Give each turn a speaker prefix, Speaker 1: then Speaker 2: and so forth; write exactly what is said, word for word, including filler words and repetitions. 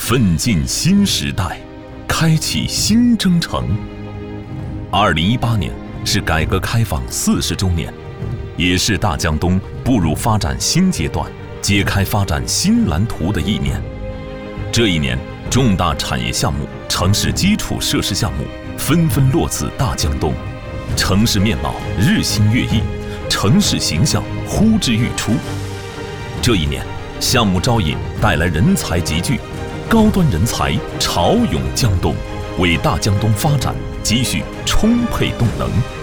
Speaker 1: 奋进新时代，开启新征程。二零一八年是改革开放四十周年，也是大江东步入发展新阶段、揭开发展新蓝图的一年。这一年，重大产业项目、城市基础设施项目纷纷落自大江东，城市面貌日新月异，城市形象呼之欲出。这一年，项目招引带来人才集聚，高端人才潮涌江东，为大江东发展积蓄充沛动能。